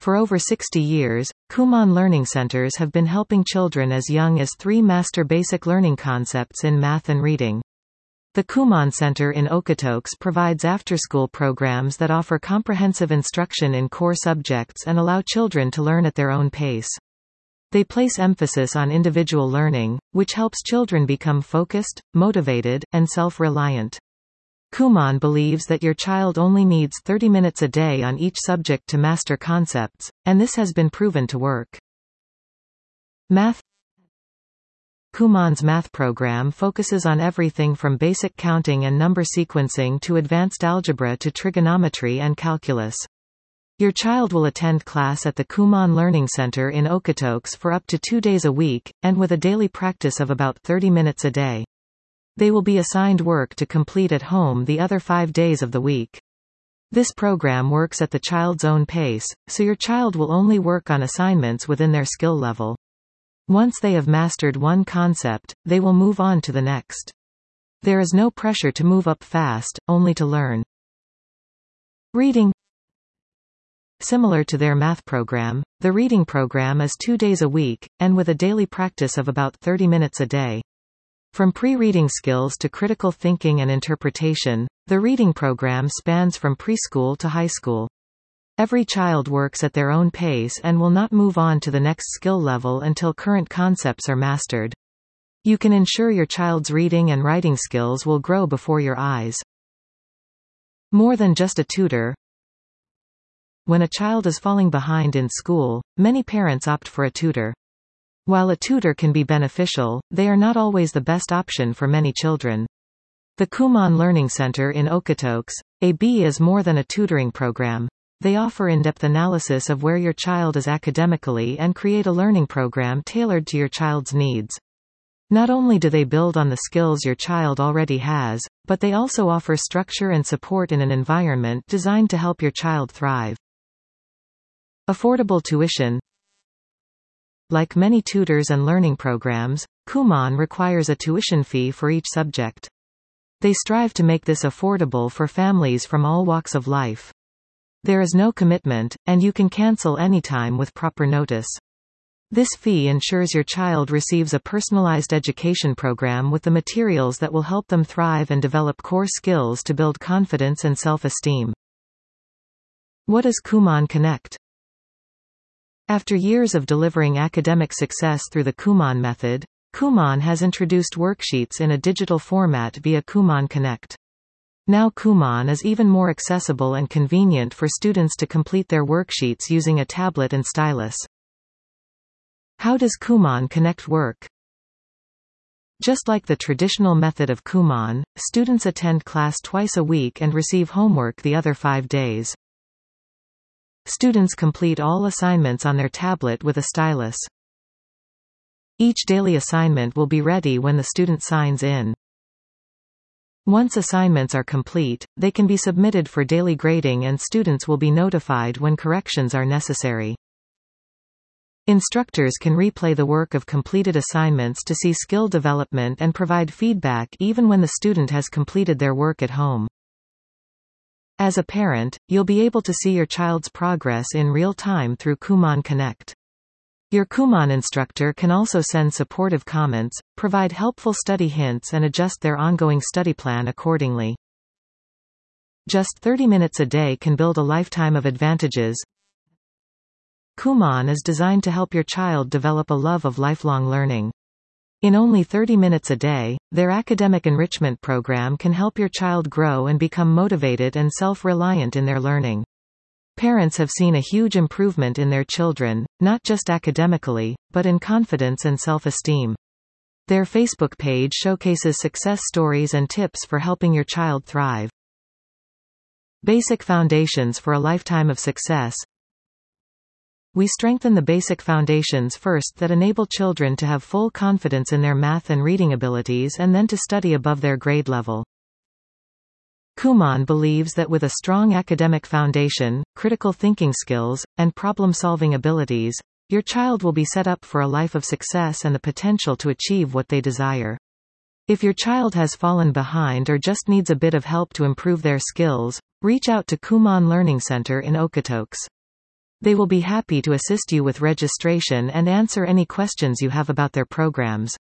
For over 60 years, Kumon Learning Centers have been helping children as young as 3 master basic learning concepts in math and reading. The Kumon Center in Okotoks provides after-school programs that offer comprehensive instruction in core subjects and allow children to learn at their own pace. They place emphasis on individual learning, which helps children become focused, motivated, and self-reliant. Kumon believes that your child only needs 30 minutes a day on each subject to master concepts, and this has been proven to work. Math. Kumon's math program focuses on everything from basic counting and number sequencing to advanced algebra to trigonometry and calculus. Your child will attend class at the Kumon Learning Center in Okotoks for up to 2 days a week, and with a daily practice of about 30 minutes a day. They will be assigned work to complete at home the other 5 days of the week. This program works at the child's own pace, so your child will only work on assignments within their skill level. Once they have mastered one concept, they will move on to the next. There is no pressure to move up fast, only to learn. Reading. Similar to their math program, the reading program is 2 days a week, and with a daily practice of about 30 minutes a day. From pre-reading skills to critical thinking and interpretation, the reading program spans from preschool to high school. Every child works at their own pace and will not move on to the next skill level until current concepts are mastered. You can ensure your child's reading and writing skills will grow before your eyes. More than just a tutor. When a child is falling behind in school, many parents opt for a tutor. While a tutor can be beneficial, they are not always the best option for many children. The Kumon Learning Center in Okotoks, AB is more than a tutoring program. They offer in-depth analysis of where your child is academically and create a learning program tailored to your child's needs. Not only do they build on the skills your child already has, but they also offer structure and support in an environment designed to help your child thrive. Affordable tuition. Like many tutors and learning programs, Kumon requires a tuition fee for each subject. They strive to make this affordable for families from all walks of life. There is no commitment, and you can cancel anytime with proper notice. This fee ensures your child receives a personalized education program with the materials that will help them thrive and develop core skills to build confidence and self-esteem. What is Kumon Connect? After years of delivering academic success through the Kumon method, Kumon has introduced worksheets in a digital format via Kumon Connect. Now Kumon is even more accessible and convenient for students to complete their worksheets using a tablet and stylus. How does Kumon Connect work? Just like the traditional method of Kumon, students attend class twice a week and receive homework the other 5 days. Students complete all assignments on their tablet with a stylus. Each daily assignment will be ready when the student signs in. Once assignments are complete, they can be submitted for daily grading and students will be notified when corrections are necessary. Instructors can replay the work of completed assignments to see skill development and provide feedback even when the student has completed their work at home. As a parent, you'll be able to see your child's progress in real time through Kumon Connect. Your Kumon instructor can also send supportive comments, provide helpful study hints and adjust their ongoing study plan accordingly. Just 30 minutes a day can build a lifetime of advantages. Kumon is designed to help your child develop a love of lifelong learning. In only 30 minutes a day, their academic enrichment program can help your child grow and become motivated and self-reliant in their learning. Parents have seen a huge improvement in their children, not just academically, but in confidence and self-esteem. Their Facebook page showcases success stories and tips for helping your child thrive. Basic foundations for a lifetime of success. We strengthen the basic foundations first that enable children to have full confidence in their math and reading abilities and then to study above their grade level. Kumon believes that with a strong academic foundation, critical thinking skills, and problem-solving abilities, your child will be set up for a life of success and the potential to achieve what they desire. If your child has fallen behind or just needs a bit of help to improve their skills, reach out to Kumon Learning Center in Okotoks. They will be happy to assist you with registration and answer any questions you have about their programs.